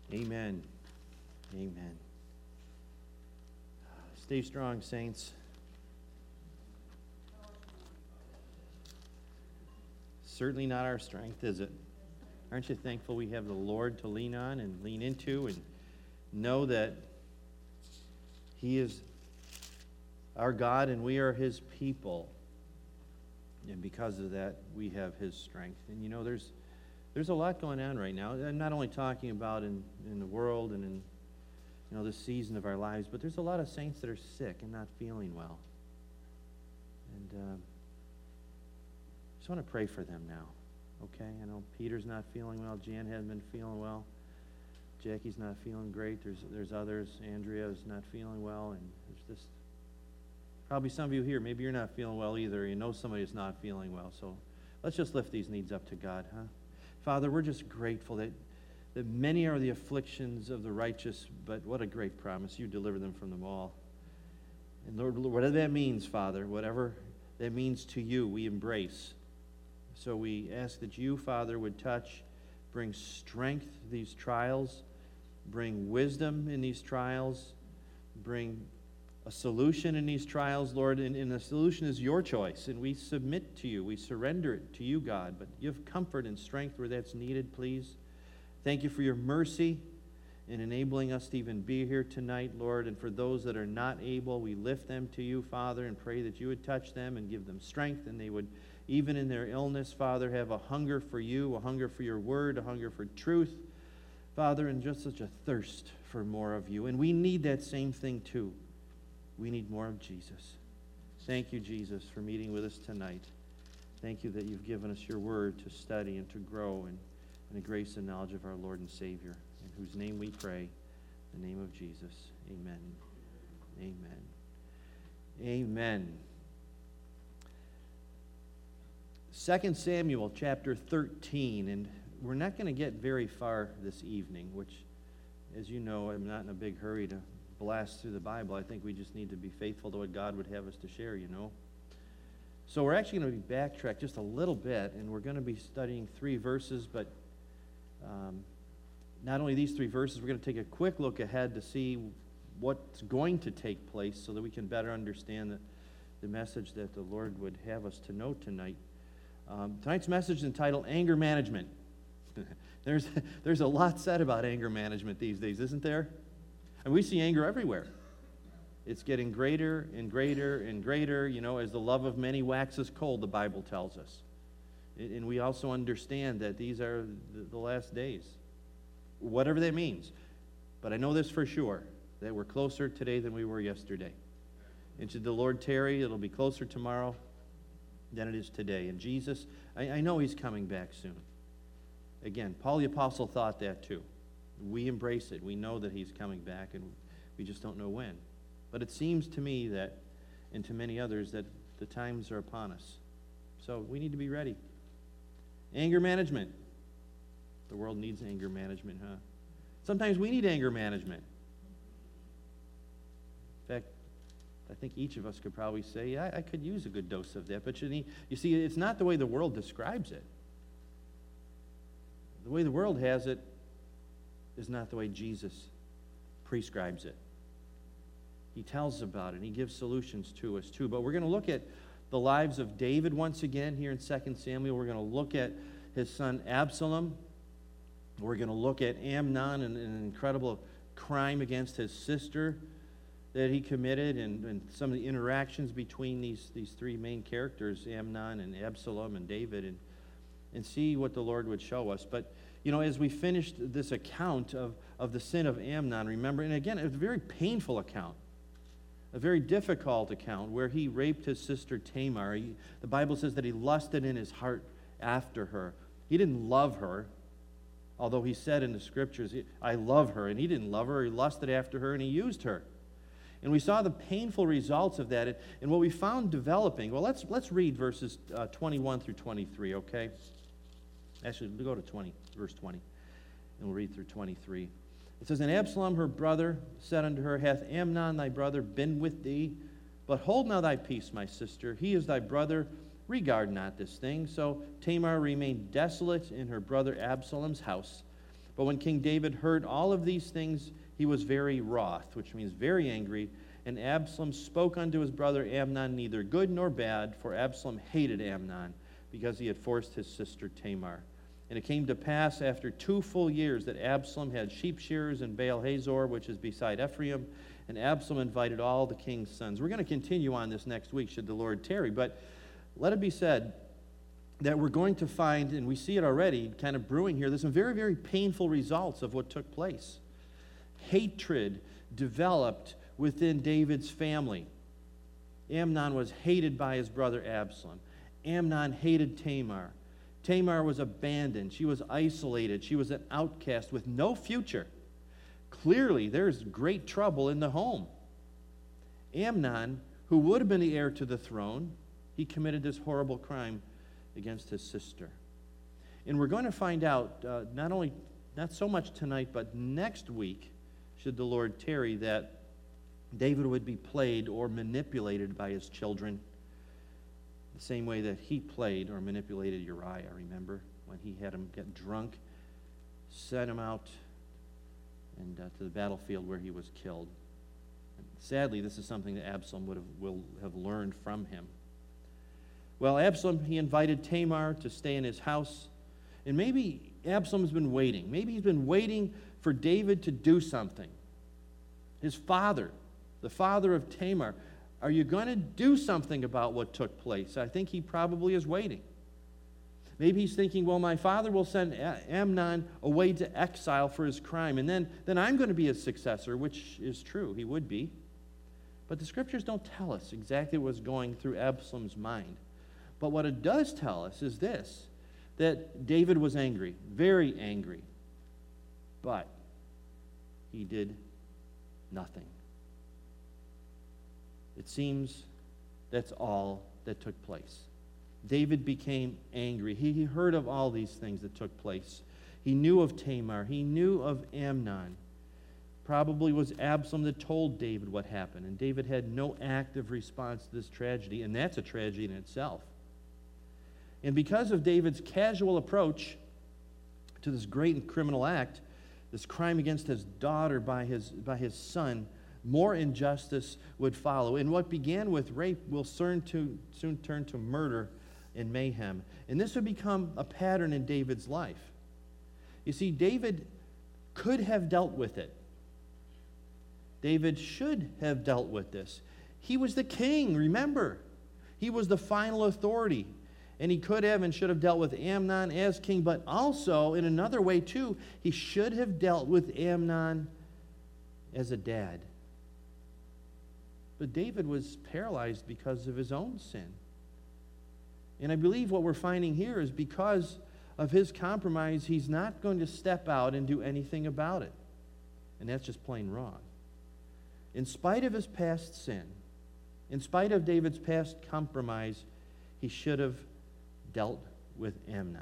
Amen. Amen. Stay strong, saints. Certainly not our strength, is it? Aren't you thankful we have the Lord to lean on and lean into and know that He is our God and we are His people? And because of that, we have His strength. And you know, there's a lot going on right now. I'm not only talking about in the world and in this season of our lives, but there's a lot of saints that are sick and not feeling well. And just want to pray for them now. Okay? I know Peter's not feeling well. Jan hasn't been feeling well. Jackie's not feeling great. There's others. Andrea is not feeling well. And there's just probably some of you here, maybe you're not feeling well either. You know somebody is not feeling well. So let's just lift these needs up to God, huh? Father, we're just grateful that many are the afflictions of the righteous, but what a great promise. You deliver them from them all. And Lord, whatever that means, Father, whatever that means to you, we embrace. So we ask that you, Father, would touch, bring strength to these trials, bring wisdom in these trials, bring a solution in these trials, Lord, and the solution is your choice, and we submit to you. We surrender it to you, God, but give comfort and strength where that's needed, please. Thank you for your mercy in enabling us to even be here tonight, Lord, and for those that are not able, we lift them to you, Father, and pray that you would touch them and give them strength, and they would, even in their illness, Father, have a hunger for you, a hunger for your word, a hunger for truth, Father, and just such a thirst for more of you. And we need that same thing too. We need more of Jesus. Thank you, Jesus, for meeting with us tonight. Thank you that you've given us your word to study and to grow in the grace and knowledge of our Lord and Savior, in whose name we pray, in the name of Jesus. Amen. Amen. Amen. 2 Samuel chapter 13, and we're not going to get very far this evening, which, as you know, I'm not in a big hurry to blast through the Bible. I think we just need to be faithful to what God would have us to share, you know. So we're actually going to be backtracked just a little bit, and we're going to be studying 3 verses, but not only these 3 verses, we're going to take a quick look ahead to see what's going to take place so that we can better understand the message that the Lord would have us to know tonight. Tonight's message is entitled Anger Management. There's a lot said about anger management these days, isn't there? And we see anger everywhere. It's getting greater and greater and greater, as the love of many waxes cold, the Bible tells us. And we also understand that these are the last days, whatever that means. But I know this for sure, that we're closer today than we were yesterday. And should the Lord tarry, it'll be closer tomorrow than it is today. And Jesus, I know He's coming back soon. Again, Paul the Apostle thought that too. We embrace it. We know that He's coming back, and we just don't know when. But it seems to me that, and to many others, that the times are upon us. So we need to be ready. Anger management. The world needs anger management, huh? Sometimes we need anger management. In fact, I think each of us could probably say, yeah, I could use a good dose of that. But you see, it's not the way the world describes it. The way the world has it is not the way Jesus prescribes it. He tells us about it, and He gives solutions to us too. But we're going to look at the lives of David once again here in 2 Samuel. We're going to look at his son Absalom. We're going to look at Amnon and an incredible crime against his sister that he committed, and some of the interactions between these 3 main characters, Amnon and Absalom and David, and see what the Lord would show us. But as we finished this account of the sin of Amnon, remember, and again, it's a very painful account, a very difficult account where he raped his sister Tamar. The Bible says that he lusted in his heart after her. He didn't love her, although he said in the Scriptures, I love her, and he didn't love her. He lusted after her, and he used her. And we saw the painful results of that, and what we found developing. Well, let's read verses 21 through 23, okay? Actually, we'll go to verse 20, and we'll read through 23. It says, And Absalom her brother said unto her, Hath Amnon thy brother been with thee? But hold now thy peace, my sister. He is thy brother. Regard not this thing. So Tamar remained desolate in her brother Absalom's house. But when King David heard all of these things, he was very wroth, which means very angry. And Absalom spoke unto his brother Amnon neither good nor bad, for Absalom hated Amnon, because he had forced his sister Tamar. And it came to pass after 2 full years that Absalom had sheep shearers in Baal Hazor, which is beside Ephraim, and Absalom invited all the king's sons. We're going to continue on this next week, should the Lord tarry. But let it be said that we're going to find, and we see it already kind of brewing here, there's some very, very painful results of what took place. Hatred developed within David's family. Amnon was hated by his brother Absalom. Amnon hated Tamar. Tamar was abandoned. She was isolated. She was an outcast with no future. Clearly, there's great trouble in the home. Amnon, who would have been the heir to the throne, he committed this horrible crime against his sister. And we're going to find out, not so much tonight, but next week, should the Lord tarry, that David would be played or manipulated by his children the same way that he played or manipulated Uriah, remember? When he had him get drunk, sent him out and to the battlefield where he was killed. And sadly, this is something that Absalom will have learned from him. Well, Absalom, he invited Tamar to stay in his house. And maybe Absalom's been waiting. Maybe he's been waiting for David to do something. His father, the father of Tamar, are you going to do something about what took place? I think he probably is waiting. Maybe he's thinking, well, my father will send Amnon away to exile for his crime, and then I'm going to be his successor, which is true. He would be. But the scriptures don't tell us exactly what was going through Absalom's mind. But what it does tell us is this, that David was angry, very angry, but he did nothing. It seems that's all that took place. David became angry. He heard of all these things that took place. He knew of Tamar. He knew of Amnon. Probably was Absalom that told David what happened, and David had no active response to this tragedy, and that's a tragedy in itself. And because of David's casual approach to this great and criminal act, this crime against his daughter by his son, more injustice would follow. And what began with rape will soon turn to murder and mayhem. And this would become a pattern in David's life. You see, David could have dealt with it. David should have dealt with this. He was the king, remember. He was the final authority. And he could have and should have dealt with Amnon as king, but also, in another way too, he should have dealt with Amnon as a dad. But David was paralyzed because of his own sin. And I believe what we're finding here is because of his compromise, he's not going to step out and do anything about it. And that's just plain wrong. In spite of his past sin, in spite of David's past compromise, he should have dealt with Amnon.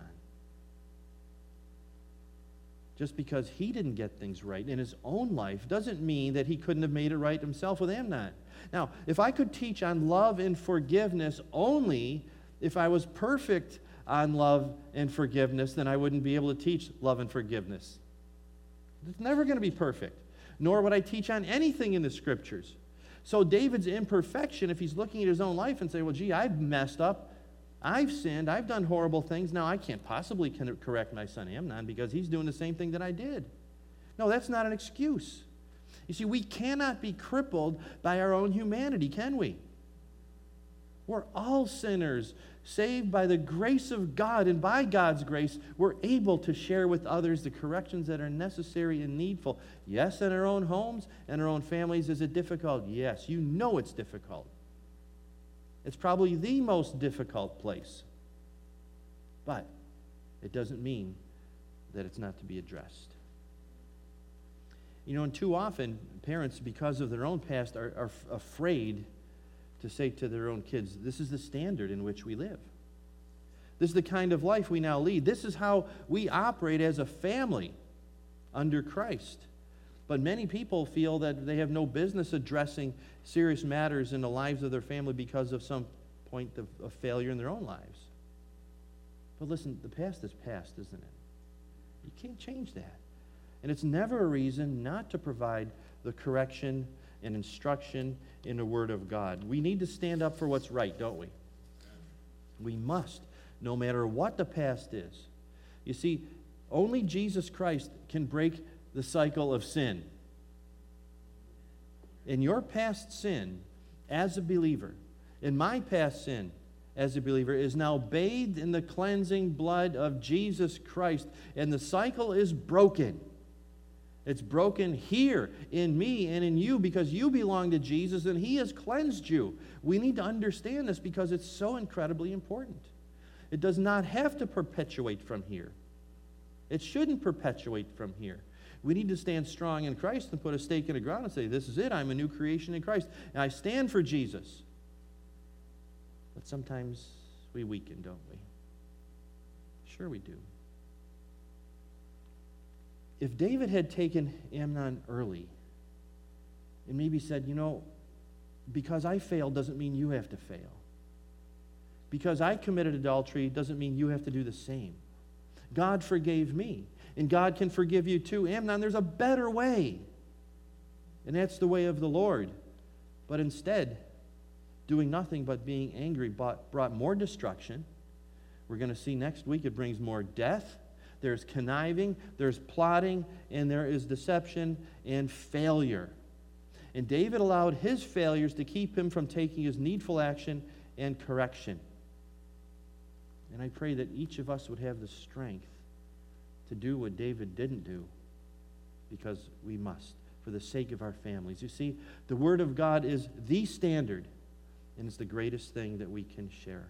Just because he didn't get things right in his own life doesn't mean that he couldn't have made it right himself with Amnon. Now, if I could teach on love and forgiveness only if I was perfect on love and forgiveness, then I wouldn't be able to teach love and forgiveness. It's never going to be perfect, nor would I teach on anything in the Scriptures. So David's imperfection, if he's looking at his own life and say, well, gee, I've messed up, I've sinned, I've done horrible things, now I can't possibly correct my son Amnon because he's doing the same thing that I did. No, that's not an excuse. You see, we cannot be crippled by our own humanity, can we? We're all sinners, saved by the grace of God, and by God's grace, we're able to share with others the corrections that are necessary and needful. Yes, in our own homes and our own families. Is it difficult? Yes, you know it's difficult. It's probably the most difficult place. But it doesn't mean that it's not to be addressed. You know, and too often, parents, because of their own past, are afraid to say to their own kids, this is the standard in which we live. This is the kind of life we now lead. This is how we operate as a family under Christ. But many people feel that they have no business addressing serious matters in the lives of their family because of some point of failure in their own lives. But listen, the past is past, isn't it? You can't change that. And it's never a reason not to provide the correction and instruction in the Word of God. We need to stand up for what's right, don't we? We must, no matter what the past is. You see, only Jesus Christ can break the cycle of sin. In your past sin as a believer, in my past sin as a believer, is now bathed in the cleansing blood of Jesus Christ, and the cycle is broken. It's broken here in me and in you because you belong to Jesus and He has cleansed you. We need to understand this because it's so incredibly important. It does not have to perpetuate from here. It shouldn't perpetuate from here. We need to stand strong in Christ and put a stake in the ground and say, this is it, I'm a new creation in Christ, and I stand for Jesus. But sometimes we weaken, don't we? Sure we do. If David had taken Amnon early and maybe said, because I failed doesn't mean you have to fail. Because I committed adultery doesn't mean you have to do the same. God forgave me, and God can forgive you too. Amnon, there's a better way, and that's the way of the Lord. But instead, doing nothing but being angry brought more destruction. We're going to see next week it brings more death. There's conniving, there's plotting, and there is deception and failure. And David allowed his failures to keep him from taking his needful action and correction. And I pray that each of us would have the strength to do what David didn't do, because we must, for the sake of our families. You see, the Word of God is the standard, and it's the greatest thing that we can share.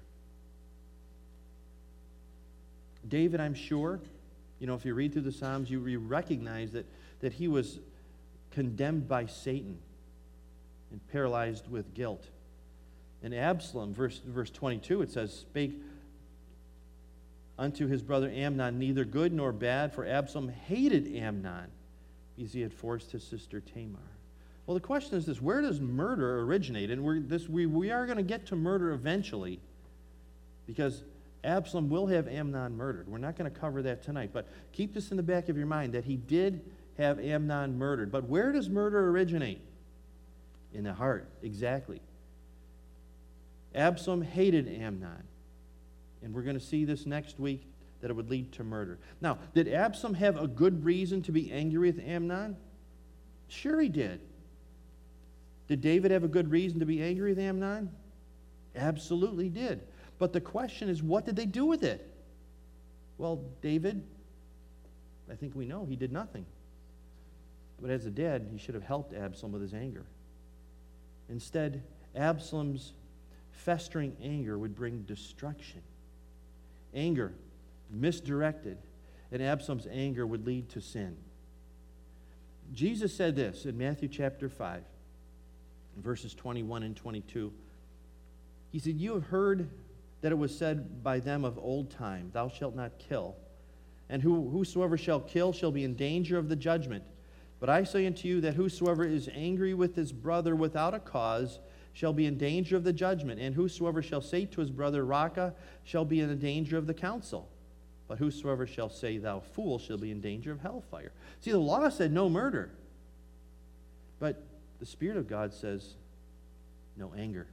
David, I'm sure, if you read through the Psalms, you recognize that he was condemned by Satan and paralyzed with guilt. And Absalom, verse 22, it says, spake unto his brother Amnon neither good nor bad, for Absalom hated Amnon, because he had forced his sister Tamar. Well, the question is this: where does murder originate? And we are going to get to murder eventually, because Absalom will have Amnon murdered. We're not going to cover that tonight, but keep this in the back of your mind, that he did have Amnon murdered. But where does murder originate? In the heart, exactly. Absalom hated Amnon, and we're going to see this next week, that it would lead to murder. Now, did Absalom have a good reason to be angry with Amnon? Sure he did. Did David have a good reason to be angry with Amnon? Absolutely did. But the question is, what did they do with it? Well, David, I think we know, he did nothing. But as a dad, he should have helped Absalom with his anger. Instead, Absalom's festering anger would bring destruction. Anger, misdirected, and Absalom's anger would lead to sin. Jesus said this in Matthew chapter 5, verses 21 and 22. He said, you have heard that it was said by them of old time, thou shalt not kill. And whosoever shall kill shall be in danger of the judgment. But I say unto you that whosoever is angry with his brother without a cause shall be in danger of the judgment. And whosoever shall say to his brother, Raca, shall be in the danger of the council. But whosoever shall say, thou fool, shall be in danger of hellfire. See, the law said no murder. But the Spirit of God says no anger.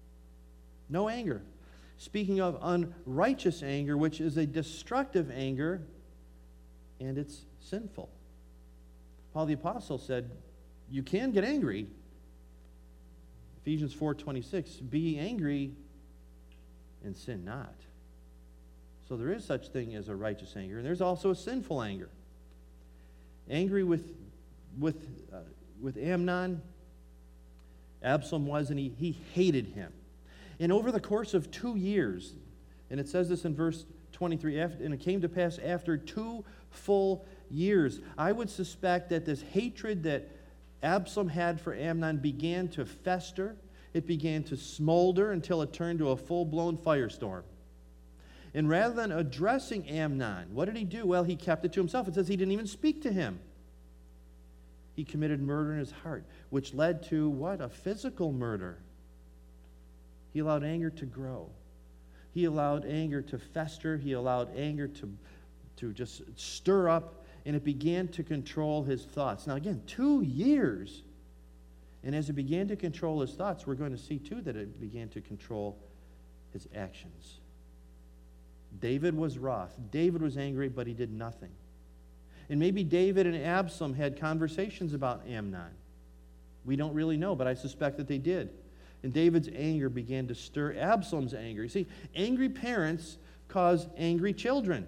No anger. Speaking of unrighteous anger, which is a destructive anger, and it's sinful. Paul the Apostle said, you can get angry. Ephesians 4:26, be angry and sin not. So there is such thing as a righteous anger, and there's also a sinful anger. Angry with Amnon, Absalom was, and he hated him. And over the course of 2 years, and it says this in verse 23, and it came to pass after 2 full years, I would suspect that this hatred that Absalom had for Amnon began to fester. It began to smolder until it turned to a full-blown firestorm. And rather than addressing Amnon, what did he do? Well, he kept it to himself. It says he didn't even speak to him. He committed murder in his heart, which led to what? A physical murder. He allowed anger to grow. He allowed anger to fester. He allowed anger to just stir up and it began to control his thoughts. Now again, 2 years. And as it began to control his thoughts, we're going to see too that it began to control his actions. David was wroth. David was angry, but he did nothing. And maybe David and Absalom had conversations about Amnon. We don't really know, but I suspect that they did. And David's anger began to stir Absalom's anger. You see, angry parents cause angry children.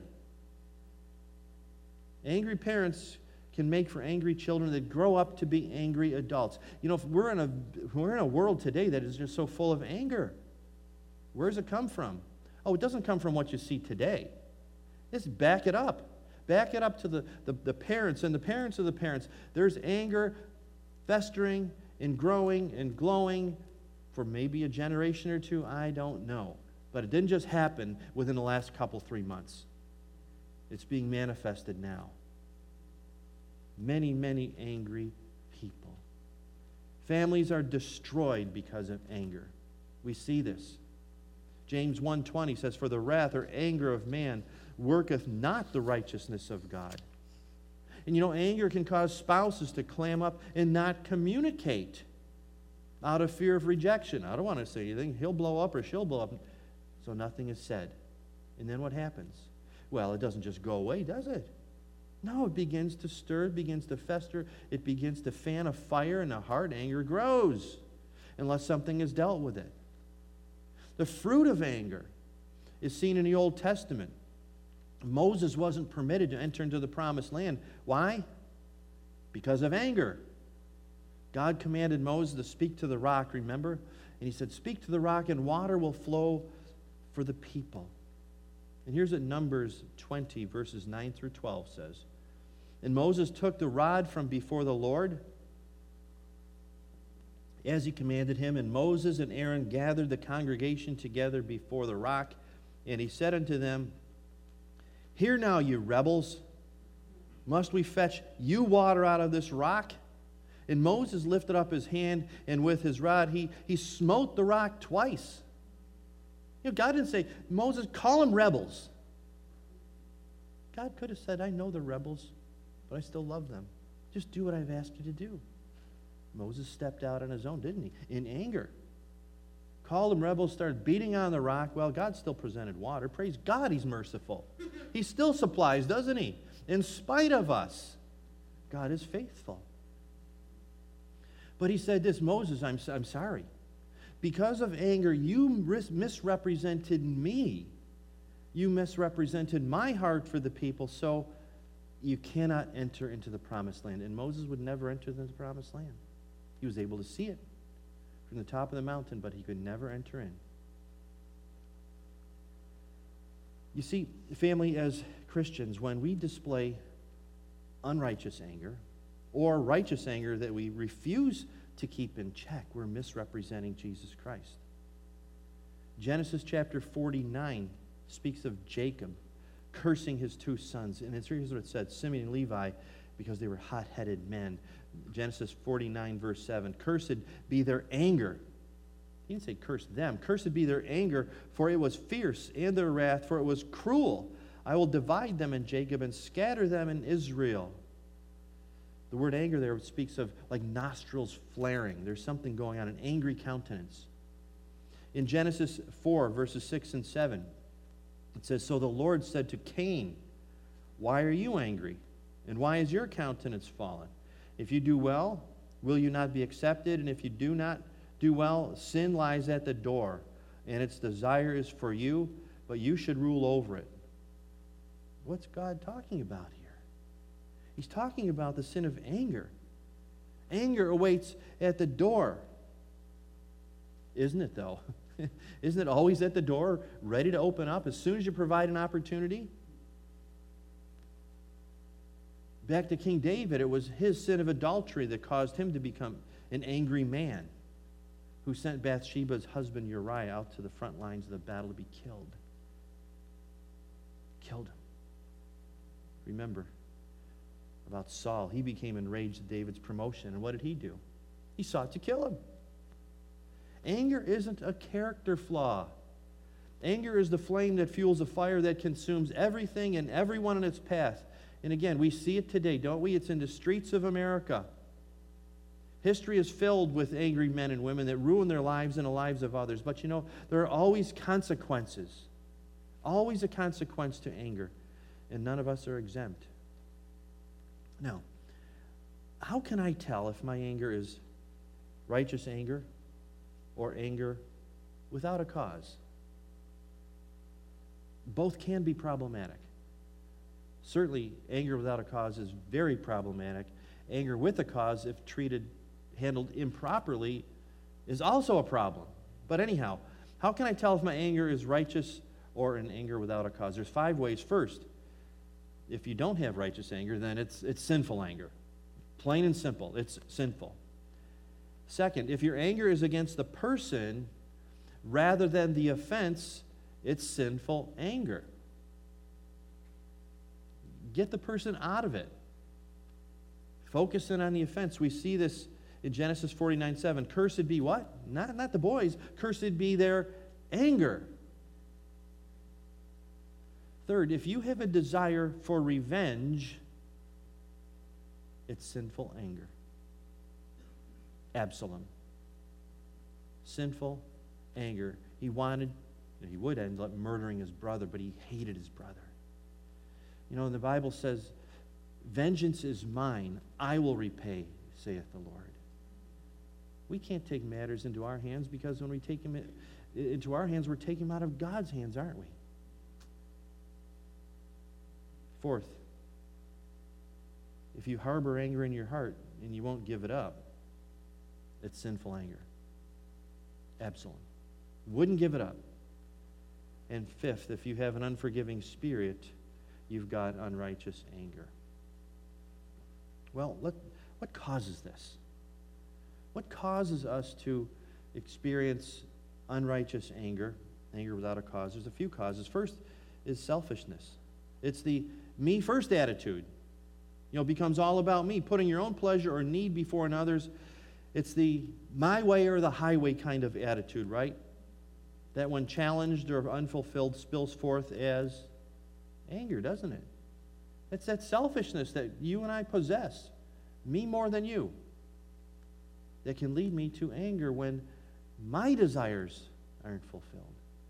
Angry parents can make for angry children that grow up to be angry adults. You know, if we're in a world today that is just so full of anger. Where does it come from? Oh, it doesn't come from what you see today. Just back it up. Back it up to the parents and the parents of the parents. There's anger festering and growing and glowing for maybe a generation or two. I don't know. But it didn't just happen within the last 3 months. It's being manifested now. Many, many angry people. Families are destroyed because of anger. We see this. James 1:20 says, "For the wrath or anger of man worketh not the righteousness of God." And you know, anger can cause spouses to clam up and not communicate out of fear of rejection. I don't want to say anything. He'll blow up or she'll blow up. So nothing is said. And then what happens? Well, it doesn't just go away, does it? No, it begins to stir, it begins to fester, it begins to fan a fire in the heart. Anger grows unless something is dealt with it. The fruit of anger is seen in the Old Testament. Moses wasn't permitted to enter into the promised land. Why? Because of anger. God commanded Moses to speak to the rock, remember? And he said, "Speak to the rock and water will flow for the people." And here's what Numbers 20, verses 9 through 12 says. "And Moses took the rod from before the Lord, as he commanded him, and Moses and Aaron gathered the congregation together before the rock, and he said unto them, Hear now, you rebels, must we fetch you water out of this rock? And Moses lifted up his hand, and with his rod he smote the rock twice." You know, God didn't say, "Moses, call them rebels." God could have said, "I know they're rebels, but I still love them. Just do what I've asked you to do." Moses stepped out on his own, didn't he? In anger. Called them rebels, started beating on the rock. Well, God still presented water. Praise God, he's merciful. He still supplies, doesn't he? In spite of us, God is faithful. But he said this, "Moses, I'm sorry. Because of anger, you misrepresented me. You misrepresented my heart for the people, so you cannot enter into the promised land." And Moses would never enter into the promised land. He was able to see it from the top of the mountain, but he could never enter in. You see, family, as Christians, when we display unrighteous anger or righteous anger that we refuse to keep in check, we're misrepresenting Jesus Christ. Genesis chapter 49 speaks of Jacob cursing his 2 sons. And here's what it said, Simeon and Levi, because they were hot-headed men. Genesis 49, verse 7, "Cursed be their anger." He didn't say curse them. "Cursed be their anger, for it was fierce, and their wrath, for it was cruel. I will divide them in Jacob and scatter them in Israel." The word anger there speaks of like nostrils flaring. There's something going on, an angry countenance. In Genesis 4, verses 6 and 7, it says, "So the Lord said to Cain, Why are you angry? And why is your countenance fallen? If you do well, will you not be accepted? And if you do not do well, sin lies at the door, and its desire is for you, but you should rule over it." What's God talking about here? He's talking about the sin of anger. Anger awaits at the door. Isn't it, though? Isn't it always at the door, ready to open up as soon as you provide an opportunity? Back to King David, it was his sin of adultery that caused him to become an angry man who sent Bathsheba's husband Uriah out to the front lines of the battle to be killed. Killed him. Remember about Saul. He became enraged at David's promotion. And what did he do? He sought to kill him. Anger isn't a character flaw. Anger is the flame that fuels a fire that consumes everything and everyone in its path. And again, we see it today, don't we? It's in the streets of America. History is filled with angry men and women that ruin their lives and the lives of others. But there are always consequences. Always a consequence to anger. And none of us are exempt. Now, how can I tell if my anger is righteous anger or anger without a cause? Both can be problematic. Certainly, anger without a cause is very problematic. Anger with a cause, if handled improperly, is also a problem. But anyhow, how can I tell if my anger is righteous or an anger without a cause? There's 5 ways. First, if you don't have righteous anger, then it's sinful anger. Plain and simple, it's sinful. Second, if your anger is against the person rather than the offense, it's sinful anger. Get the person out of it. Focus in on the offense. We see this in Genesis 49:7. Cursed be what? Not the boys. Cursed be their anger. Third, if you have a desire for revenge, it's sinful anger. Absalom. Sinful anger. He would end up murdering his brother, but he hated his brother. The Bible says, vengeance is mine, I will repay, saith the Lord. We can't take matters into our hands because when we take them into our hands, we're taking them out of God's hands, aren't we? Fourth, if you harbor anger in your heart and you won't give it up, it's sinful anger. Absalom wouldn't give it up. And fifth, if you have an unforgiving spirit, you've got unrighteous anger. Well, what causes this? What causes us to experience unrighteous anger without a cause? There's a few causes. First is selfishness. It's the me first attitude. Becomes all about me, putting your own pleasure or need before another's. It's the my way or the highway kind of attitude, right? That when challenged or unfulfilled spills forth as anger, doesn't it? It's that selfishness that you and I possess, me more than you, that can lead me to anger when my desires aren't fulfilled.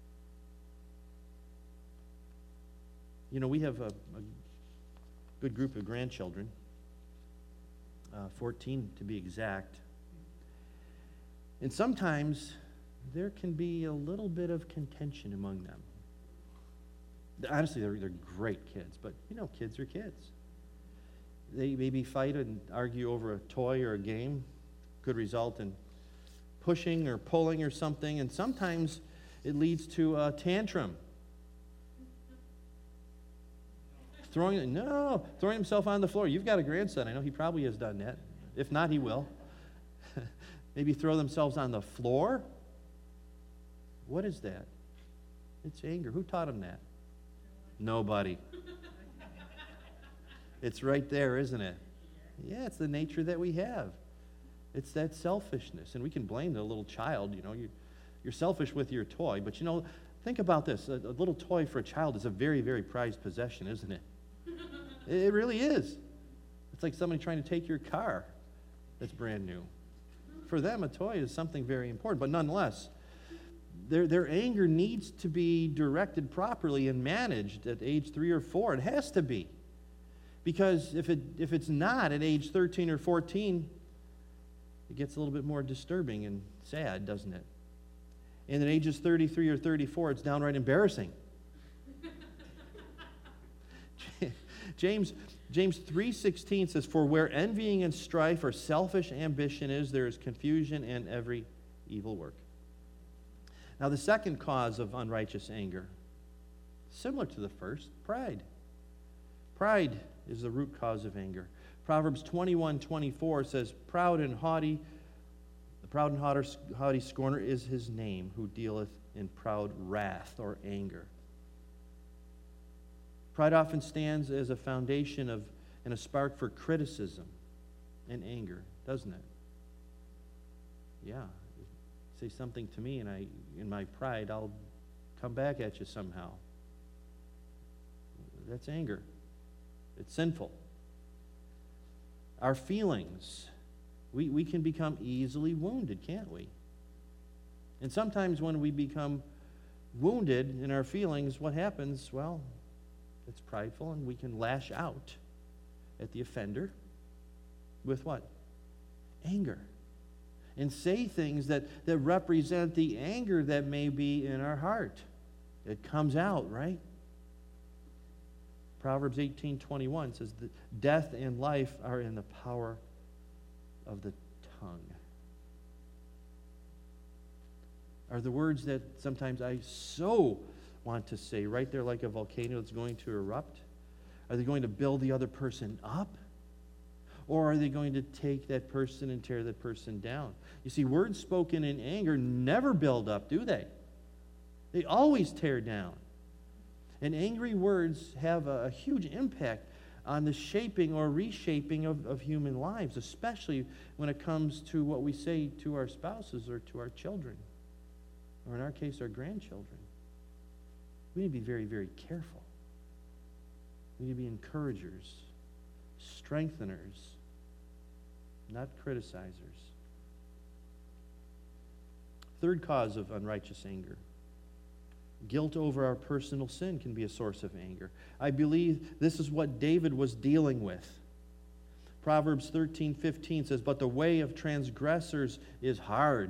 We have a good group of grandchildren, 14 to be exact. And sometimes there can be a little bit of contention among them. Honestly, they're great kids, but kids are kids. They maybe fight and argue over a toy or a game. Could result in pushing or pulling or something, and sometimes it leads to a tantrum. Throwing himself on the floor. You've got a grandson. I know he probably has done that. If not, he will. Maybe throw themselves on the floor. What is that? It's anger. Who taught him that? Nobody. It's right there, isn't it? Yeah, it's the nature that we have. It's that selfishness. And we can blame the little child. You're selfish with your toy. But think about this. A little toy for a child is a very, very prized possession, isn't it? It really is. It's like somebody trying to take your car that's brand new. For them, a toy is something very important. But nonetheless, their anger needs to be directed properly and managed at age 3 or 4. It has to be. Because if it's not at age 13 or 14, it gets a little bit more disturbing and sad, doesn't it? And at ages 33 or 34, it's downright embarrassing. James 3:16 says, "For where envying and strife or selfish ambition is, there is confusion and every evil work." Now, the second cause of unrighteous anger, similar to the first, pride. Pride is the root cause of anger. Proverbs 21:24 says, the proud and haughty scorner is his name, who dealeth in proud wrath or anger. Pride often stands as a foundation and a spark for criticism and anger, doesn't it? Yeah. Say something to me, and in my pride, I'll come back at you somehow. That's anger. It's sinful. Our feelings, we can become easily wounded, can't we? And sometimes when we become wounded in our feelings, what happens? Well, it's prideful, and we can lash out at the offender with what? Anger. And say things that represent the anger that may be in our heart. It comes out, right? Proverbs 18:21 says that death and life are in the power of the tongue. Are the words that sometimes I so want to say right there like a volcano that's going to erupt? Are they going to build the other person up? Or are they going to take that person and tear that person down? You see, words spoken in anger never build up, do they? They always tear down. And angry words have a huge impact on the shaping or reshaping of human lives, especially when it comes to what we say to our spouses or to our children, or in our case, our grandchildren. We need to be very, very careful. We need to be encouragers, strengtheners, not criticizers. Third cause of unrighteous anger. Guilt over our personal sin can be a source of anger. I believe this is what David was dealing with. Proverbs 13:15 says, "But the way of transgressors is hard."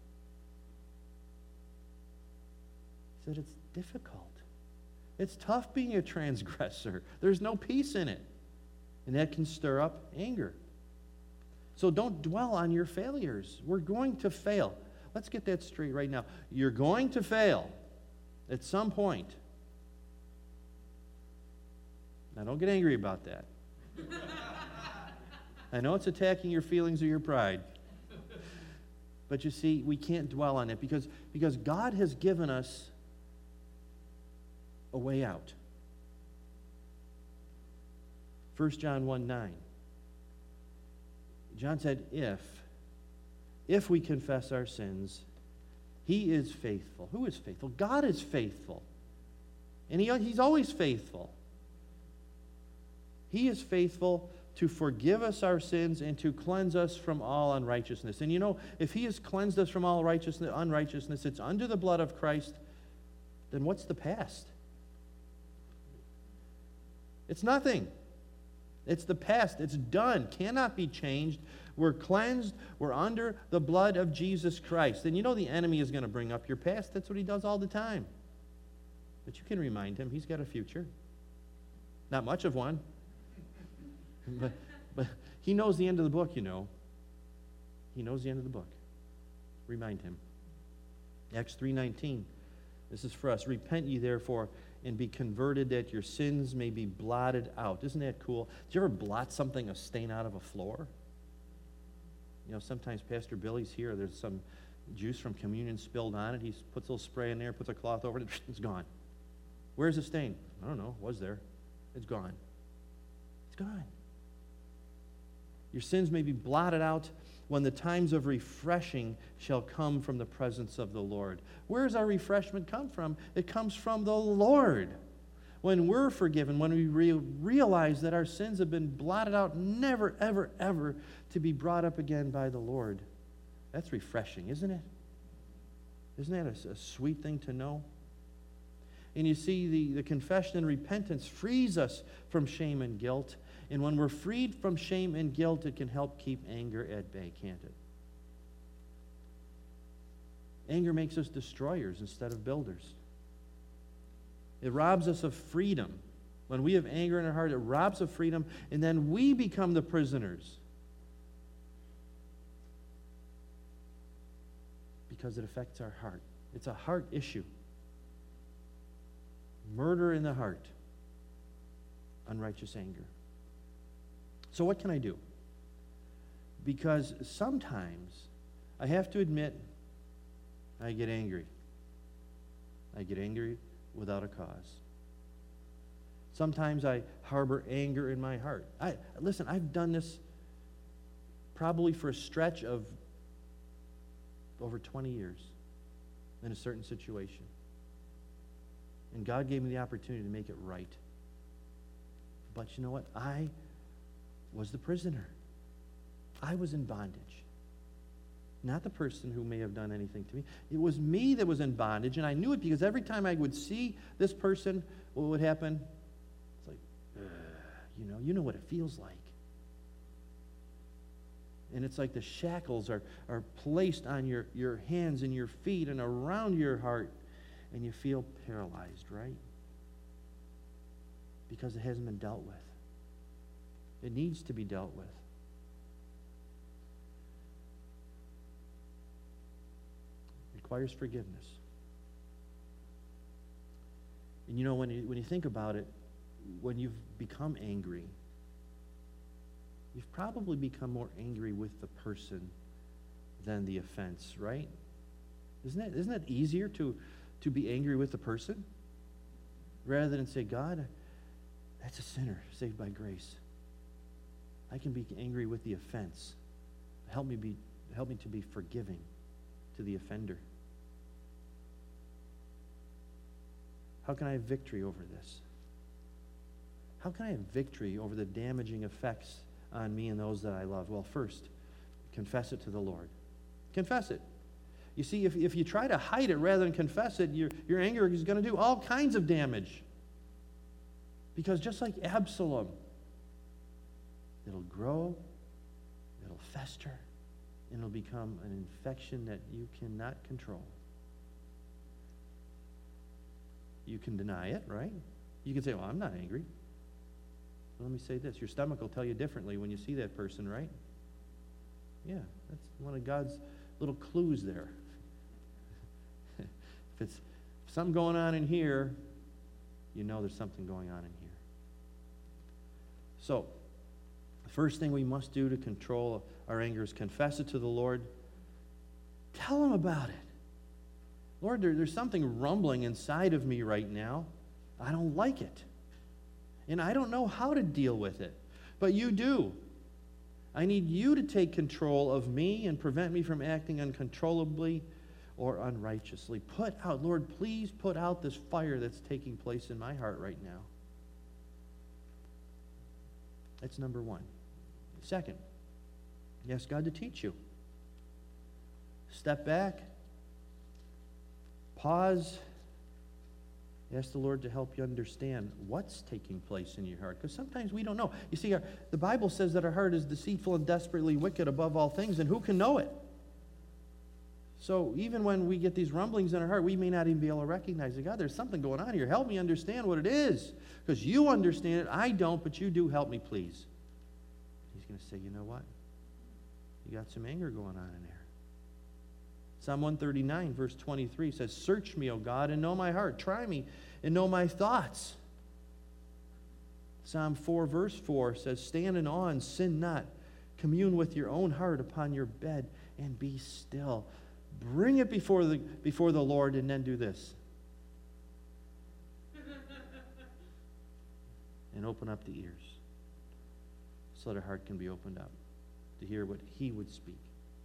He said it's difficult. It's tough being a transgressor. There's no peace in it. And that can stir up anger. So don't dwell on your failures. We're going to fail. Let's get that straight right now. You're going to fail at some point. Now, don't get angry about that. I know it's attacking your feelings or your pride. But you see, we can't dwell on it because God has given us a way out. 1 John 1:9. John said, if we confess our sins, He is faithful. Who is faithful? God is faithful. And He's always faithful. He is faithful to forgive us our sins and to cleanse us from all unrighteousness. And you know, if He has cleansed us from all unrighteousness, it's under the blood of Christ, then what's the past? It's nothing. It's the past. It's done. Cannot be changed. We're cleansed. We're under the blood of Jesus Christ. And you know the enemy is going to bring up your past. That's what he does all the time. But you can remind him he's got a future. Not much of one. But he knows the end of the book, you know. He knows the end of the book. Remind him. Acts 3:19. This is for us. Repent ye therefore and be converted that your sins may be blotted out. Isn't that cool? Did you ever blot something, a stain out of a floor? You know, sometimes Pastor Billy's here, there's some juice from communion spilled on it. He puts a little spray in there, puts a cloth over it, it's gone. Where's the stain? I don't know. Was there? It's gone. It's gone. Your sins may be blotted out when the times of refreshing shall come from the presence of the Lord. Where does our refreshment come from? It comes from the Lord. When we're forgiven, when we realize that our sins have been blotted out, never, ever, ever to be brought up again by the Lord. That's refreshing, isn't it? Isn't that a sweet thing to know? And you see, the confession and repentance frees us from shame and guilt. And when we're freed from shame and guilt, it can help keep anger at bay, can't it? Anger makes us destroyers instead of builders. It robs us of freedom. When we have anger in our heart, it robs of freedom, and then we become the prisoners. Because it affects our heart. It's a heart issue. Murder in the heart. Unrighteous anger. So what can I do? Because sometimes I have to admit I get angry. I get angry without a cause. Sometimes I harbor anger in my heart. Listen, I've done this probably for a stretch of over 20 years in a certain situation. And God gave me the opportunity to make it right. But you know what? I was the prisoner. I was in bondage. Not the person who may have done anything to me. It was me that was in bondage, and I knew it because every time I would see this person, what would happen? It's like, you know what it feels like. And it's like the shackles are placed on your hands and your feet and around your heart, and you feel paralyzed, right? Because it hasn't been dealt with. It needs to be dealt with. Requires forgiveness. And you know, when you think about it, when you've become angry, you've probably become more angry with the person than the offense, right? Isn't that easier to be angry with the person rather than say, God, that's a sinner saved by grace. I can be angry with the offense. Help me to be forgiving to the offender. How can I have victory over this? How can I have victory over the damaging effects on me and those that I love? Well, first, confess it to the Lord. Confess it. You see, if you try to hide it rather than confess it, your anger is going to do all kinds of damage. Because just like Absalom, it'll grow, it'll fester, and it'll become an infection that you cannot control. You can deny it, right? You can say, well, I'm not angry. Well, let me say this. Your stomach will tell you differently when you see that person, right? Yeah, that's one of God's little clues there. If something going on in here, you know there's something going on in here. So, the first thing we must do to control our anger is confess it to the Lord. Tell Him about it. Lord, there's something rumbling inside of me right now. I don't like it. And I don't know how to deal with it. But you do. I need you to take control of me and prevent me from acting uncontrollably or unrighteously. Lord, please put out this fire that's taking place in my heart right now. That's number one. Second, ask God to teach you. Step back. Pause. Ask the Lord to help you understand what's taking place in your heart. Because sometimes we don't know. You see, the Bible says that our heart is deceitful and desperately wicked above all things, and who can know it? So even when we get these rumblings in our heart, we may not even be able to recognize it. God, there's something going on here. Help me understand what it is. Because you understand it. I don't, but you do. Help me, please. He's going to say, you know what? You got some anger going on in there. Psalm 139, verse 23 says, search me, O God, and know my heart. Try me and know my thoughts. Psalm 4, verse 4 says, stand in awe and sin not. Commune with your own heart upon your bed and be still. Bring it before the Lord, and then do this. And open up the ears so that our heart can be opened up to hear what He would speak.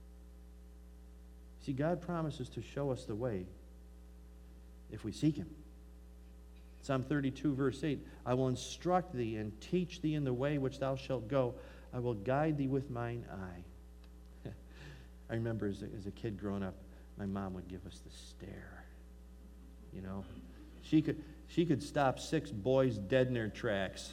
See, God promises to show us the way if we seek Him. Psalm 32, verse 8, I will instruct thee and teach thee in the way which thou shalt go. I will guide thee with mine eye. I remember as a kid growing up, my mom would give us the stare. You know, she could stop 6 boys dead in their tracks.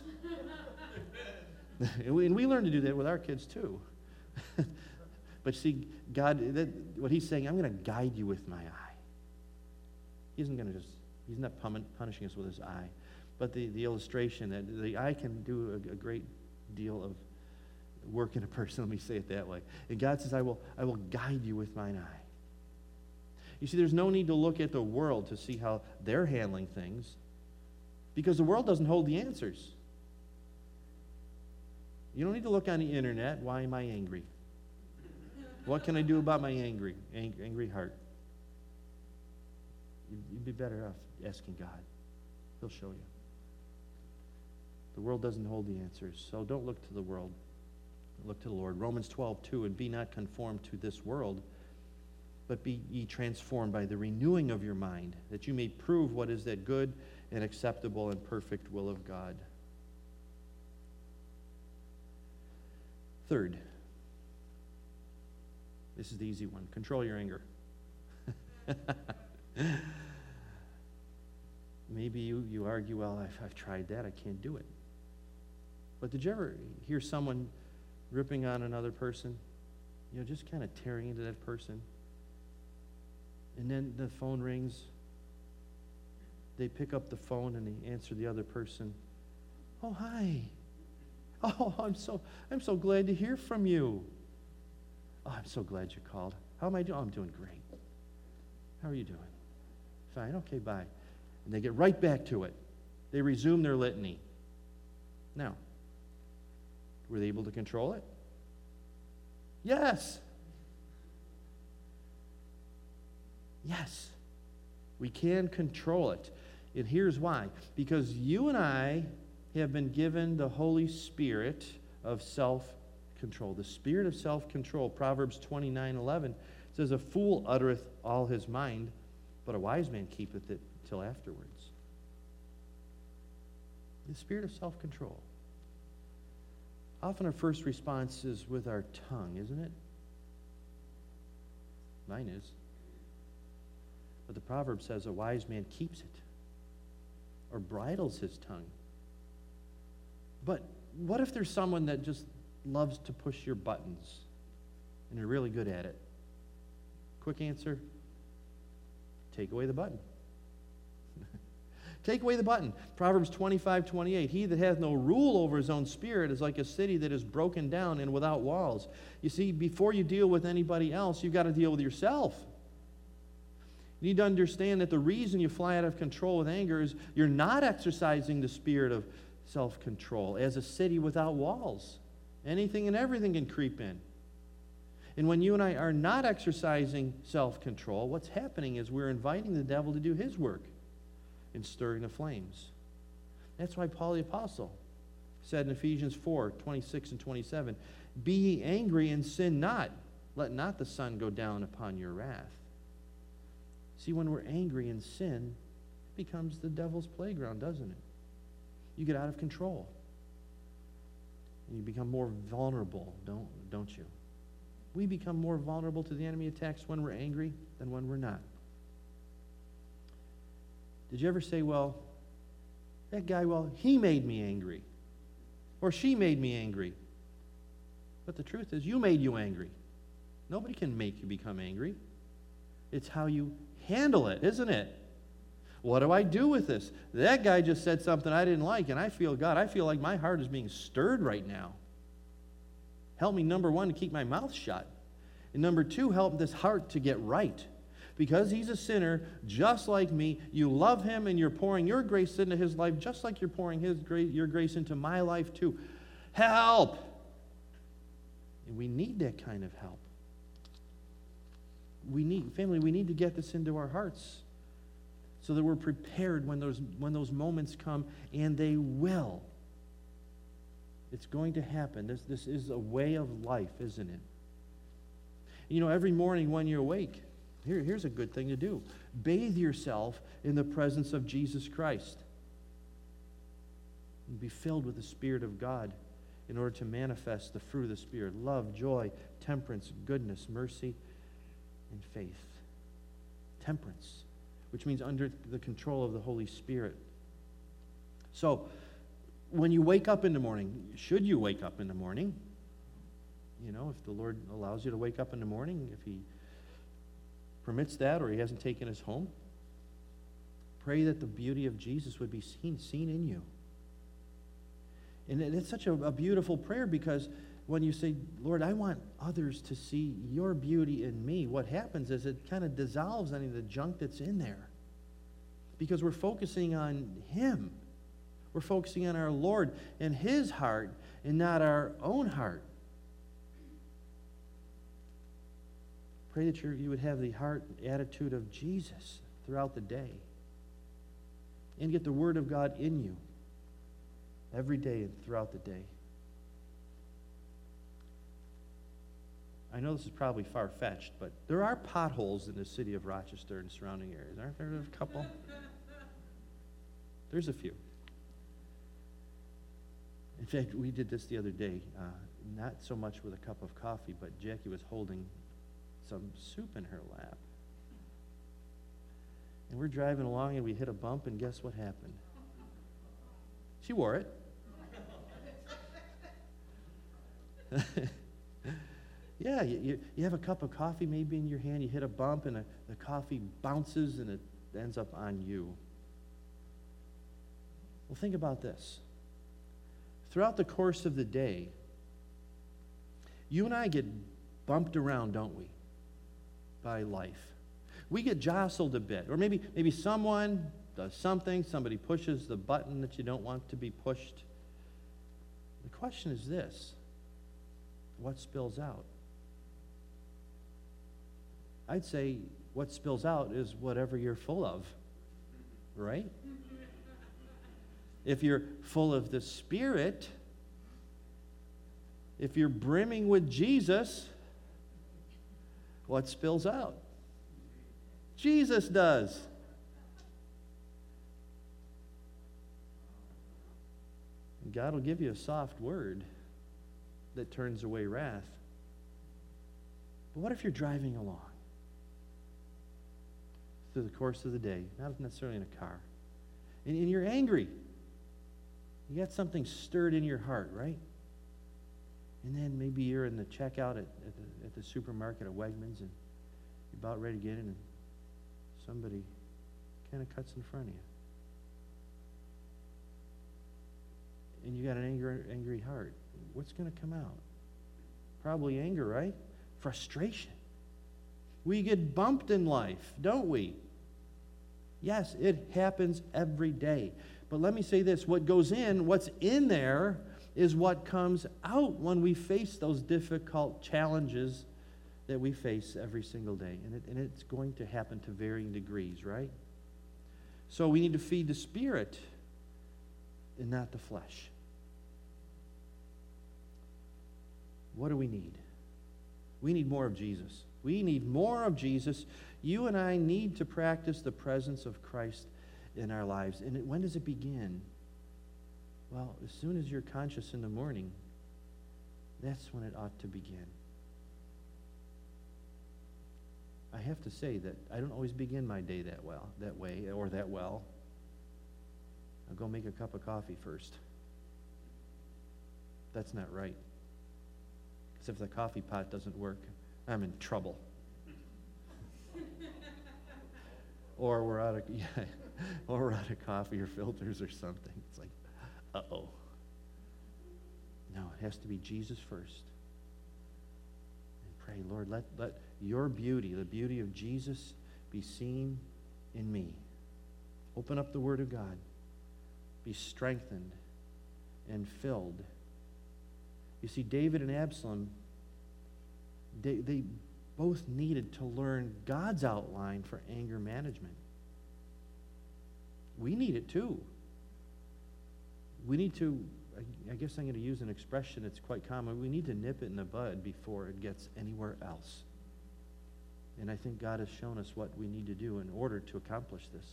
And we learned to do that with our kids too. But see, God, what He's saying, I'm going to guide you with my eye. He's not punishing us with His eye. But the illustration that the eye can do a great deal of work in a person, let me say it that way. And God says, I will guide you with mine eye. You see, there's no need to look at the world to see how they're handling things, because the world doesn't hold the answers. You don't need to look on the internet, why am I angry? What can I do about my angry heart? You'd be better off asking God. He'll show you. The world doesn't hold the answers, so don't look to the world. Look to the Lord. Romans 12:2, and be not conformed to this world, but be ye transformed by the renewing of your mind, that you may prove what is that good and acceptable and perfect will of God. Third, this is the easy one. Control your anger. Maybe you argue, well, I've tried that. I can't do it. But did you ever hear someone ripping on another person? Just kind of tearing into that person. And then the phone rings. They pick up the phone and they answer the other person. Oh, hi. Oh, I'm so glad to hear from you. Oh, I'm so glad you called. How am I doing? Oh, I'm doing great. How are you doing? Fine. Okay, bye. And they get right back to it. They resume their litany. Now, were they able to control it? Yes. Yes. We can control it. And here's why. Because you and I have been given the Holy Spirit of self-control. The spirit of self-control. Proverbs 29:11 says, a fool uttereth all his mind, but a wise man keepeth it till afterwards. The spirit of self-control. Often our first response is with our tongue, isn't it? Mine is. But the proverb says a wise man keeps it or bridles his tongue. But what if there's someone that just loves to push your buttons and they're really good at it? Quick answer, take away the button. Take away the button. Proverbs 25:28. He that hath no rule over his own spirit is like a city that is broken down and without walls. You see, before you deal with anybody else, you've got to deal with yourself. You need to understand that the reason you fly out of control with anger is you're not exercising the spirit of self-control as a city without walls. Anything and everything can creep in. And when you and I are not exercising self-control, what's happening is we're inviting the devil to do his work in stirring the flames. That's why Paul the Apostle said in Ephesians 4:26 and 27, be ye angry and sin not. Let not the sun go down upon your wrath. See, when we're angry and sin, it becomes the devil's playground, doesn't it? You get out of control. And you become more vulnerable, don't you? We become more vulnerable to the enemy attacks when we're angry than when we're not. Did you ever say, well, that guy, he made me angry. Or she made me angry. But the truth is, you made you angry. Nobody can make you become angry. It's how you handle it, isn't it? What do I do with this? That guy just said something I didn't like, and I feel like my heart is being stirred right now. Help me, number one, to keep my mouth shut. And number two, help this heart to get right. Because he's a sinner, just like me, you love him and you're pouring your grace into his life, just like you're pouring your grace into my life too. Help! And we need that kind of help. We need to get this into our hearts so that we're prepared when those moments come, and they will. It's going to happen. This is a way of life, isn't it? Every morning when you awake, here's a good thing to do. Bathe yourself in the presence of Jesus Christ. And be filled with the Spirit of God in order to manifest the fruit of the Spirit: love, joy, temperance, goodness, mercy, and faith. Temperance, which means under the control of the Holy Spirit. So, when you wake up in the morning, should you wake up in the morning? If the Lord allows you to wake up in the morning, if he permits that, or he hasn't taken us home, pray that the beauty of Jesus would be seen in you. And it's such a beautiful prayer, because when you say, Lord, I want others to see your beauty in me, what happens is it kind of dissolves any of the junk that's in there. Because we're focusing on him. We're focusing on our Lord and his heart, and not our own heart. Pray that you would have the heart attitude of Jesus throughout the day. And get the Word of God in you every day and throughout the day. I know this is probably far-fetched, but there are potholes in the city of Rochester and surrounding areas. Aren't there a couple? There's a few. In fact, we did this the other day, not so much with a cup of coffee, but Jackie was holding some soup in her lap. And we're driving along and we hit a bump, and guess what happened? She wore it. Yeah, you have a cup of coffee maybe in your hand, you hit a bump, and the coffee bounces and it ends up on you. Well, think about this. Throughout the course of the day, you and I get bumped around, don't we, by life. We get jostled a bit. Or maybe someone does something, somebody pushes the button that you don't want to be pushed. The question is this: what spills out? I'd say what spills out is whatever you're full of, right? If you're full of the Spirit, if you're brimming with Jesus, what spills out? Jesus does. And God will give you a soft word that turns away wrath. But what if you're driving along through the course of the day, not necessarily in a car, and you're angry? You got something stirred in your heart, right? And then maybe you're in the checkout at the supermarket at Wegmans, and you're about ready to get in, and somebody kind of cuts in front of you. And you got an angry heart. What's going to come out? Probably anger, right? Frustration. We get bumped in life, don't we? Yes, it happens every day. But let me say this, what's in there is what comes out when we face those difficult challenges that we face every single day. And it's going to happen to varying degrees, right? So we need to feed the Spirit and not the flesh. What do we need? We need more of Jesus. We need more of Jesus. You and I need to practice the presence of Christ in our lives. And when does it begin? Well, as soon as you're conscious in the morning, that's when it ought to begin. I have to say that I don't always begin my day that well. I'll go make a cup of coffee first. That's not right. Because if the coffee pot doesn't work, I'm in trouble. Or we're out of coffee or filters or something. It's like, uh-oh. No, it has to be Jesus first. And pray, Lord, let your beauty, the beauty of Jesus, be seen in me. Open up the Word of God. Be strengthened and filled. You see, David and Absalom, they both needed to learn God's outline for anger management. We need it too. We need to, I guess I'm going to use an expression that's quite common, we need to nip it in the bud before it gets anywhere else. And I think God has shown us what we need to do in order to accomplish this.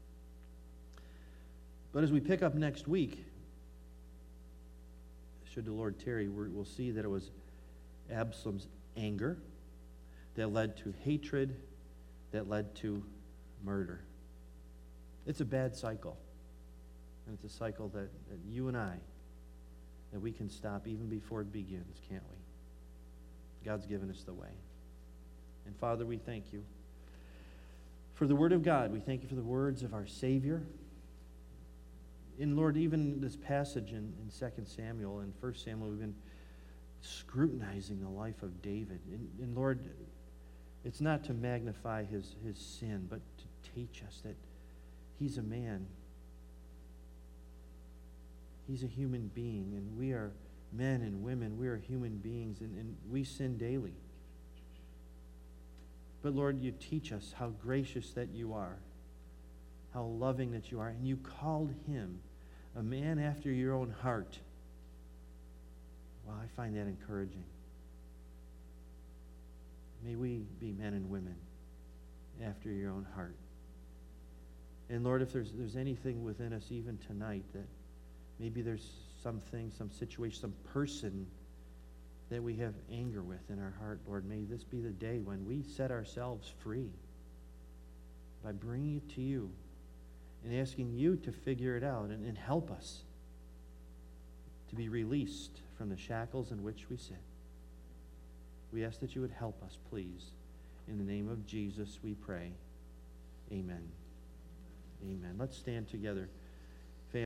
But as we pick up next week, should the Lord tarry, we'll see that it was Absalom's anger that led to hatred, that led to murder. It's a bad cycle. And it's a cycle that you and I, that we can stop even before it begins, can't we? God's given us the way. And Father, we thank you for the Word of God. We thank you for the words of our Savior. And Lord, even this passage in 2 Samuel and 1 Samuel, we've been scrutinizing the life of David. And Lord, it's not to magnify his sin, but to teach us that he's a man. He's a human being, and we are men and women. We are human beings, and we sin daily. But Lord, you teach us how gracious that you are, how loving that you are, and you called him a man after your own heart. Well, I find that encouraging. May we be men and women after your own heart. And Lord, if there's anything within us even tonight that maybe there's something, some situation, some person that we have anger with in our heart, Lord, may this be the day when we set ourselves free by bringing it to you and asking you to figure it out and help us to be released from the shackles in which we sit. We ask that you would help us, please. In the name of Jesus, we pray. Amen. Amen. Let's stand together.